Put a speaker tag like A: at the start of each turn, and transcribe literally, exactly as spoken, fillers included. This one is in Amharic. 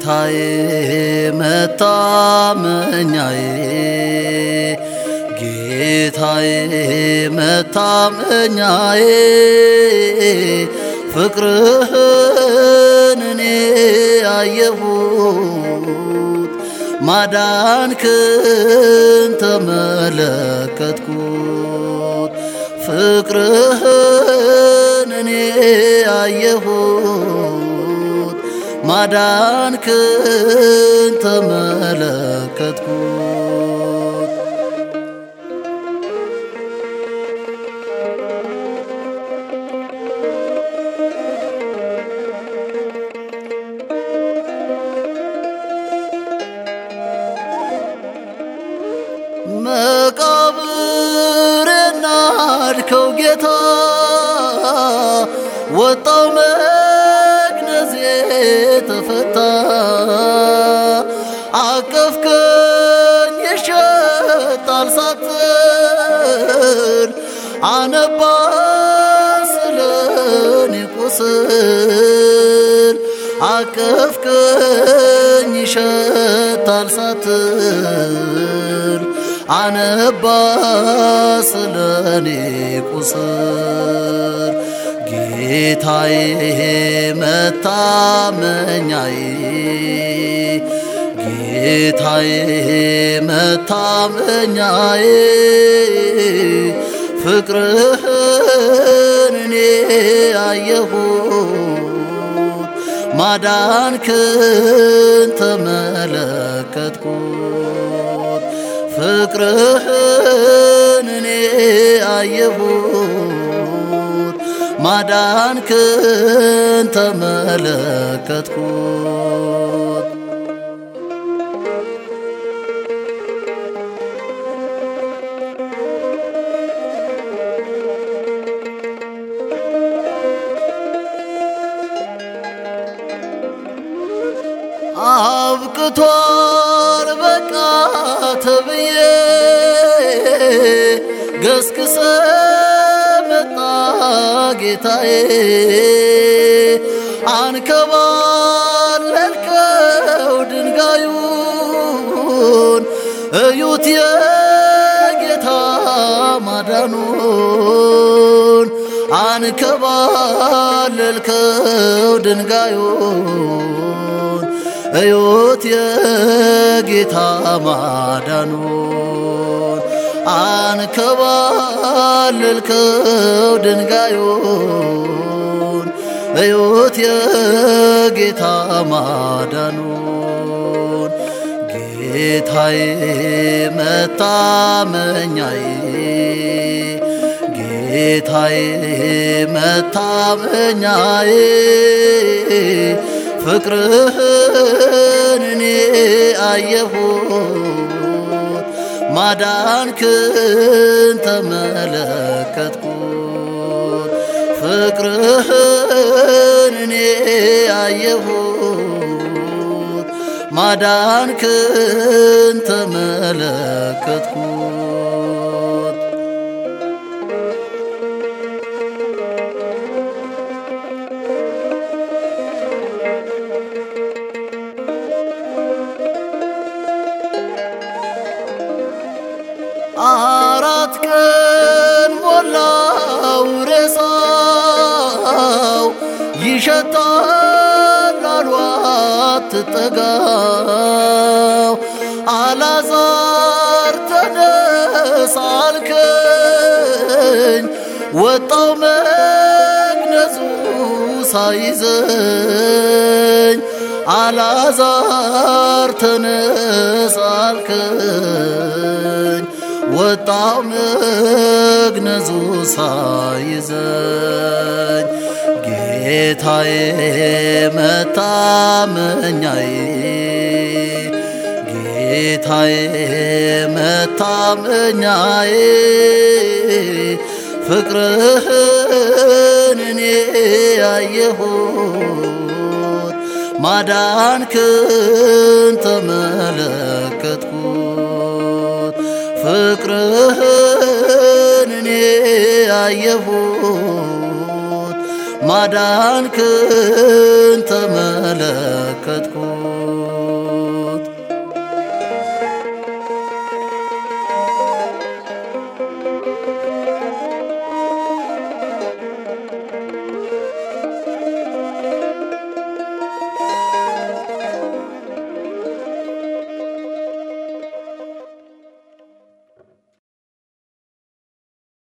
A: ጌታዬ መታመኛዬ ጌታዬ መታመኛዬ ፍቅርህን እኔ አየሁት ማዳንክን ተመለከትኩት ፍቅርህን እኔ አየሁት ማዳንክን ተመለከትኩት መቃብሬን ናድከው ጌታ ወጣው መግነዜ ተፈታ አቀፍከኝ ይሸጣል ሳትል አነባ ስለኔ ቁስል አቀፍከኝ ይሸጣል ሳትል አነባ ስለኔ ቁስል ጌታዬ መታመኛዬ ጌታዬ መታመኛዬ ፍቅርህን እኔ አየሁት ማዳንክን ተመለከትኩት ፍቅርህን እኔ አየሁት ማዳንክን ተመለከትኩት አብቅቷል በቃ ተብዬ ገስግሰ መጣ ጌታዬ አንከባለልከው ድንጋዩን እዩት የጌታ ማዳኑን አንከባለልከው ድንጋዩን እዩት የጌታ ማዳኑን አንከባለልከው ድንጋዩን እዩት የጌታ ማዳኑን ጌታዬ መታመኛዬ ጌታዬ መታመኛዬ ፍቅርህን እኔ አየሁት ማዳንክን ተመለከትኩት ፍቅርህን እኔ አየሁት ማዳንክን ተመለከትኩት አራት ቀን ሞላው ሬሳው ይሸታል አልዋት ትጠጋው አልዓዛር ተነስ አልከኝ ወጣው መግነዙ ሳይዘኝ አልዓዛር ተነስ አልከኝ ወጣው መግነዙ ሳይዘኝ ጌታዬ መታመኛዬ ጌታዬ መታመኛዬ ፍቅርህን እኔ አየሁት ማዳንክን ተመለከትኩት ፍቅርህን እኔ አየሁት ማዳንክን ተመለከትኩ